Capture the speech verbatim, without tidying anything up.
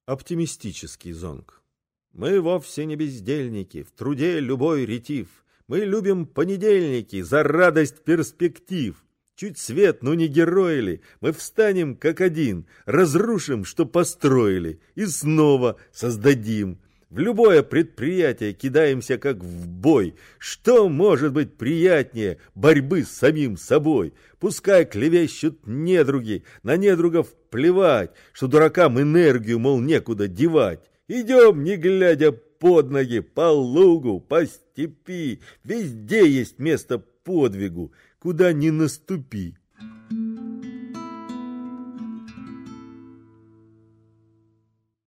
Оптимистический зонг. Мы вовсе не бездельники, в труде любой ретив. Мы любим понедельники за радость перспектив. Чуть свет, но не герои ли, мы встанем как один, разрушим, что построили, и снова создадим. В любое предприятие кидаемся как в бой. Что может быть приятнее борьбы с самим собой? Пускай клевещут недруги, на недругов плевать, что дуракам энергию, мол, некуда девать. Идем, не глядя под ноги, по лугу, по степи. Везде есть место подвигу, куда ни наступи.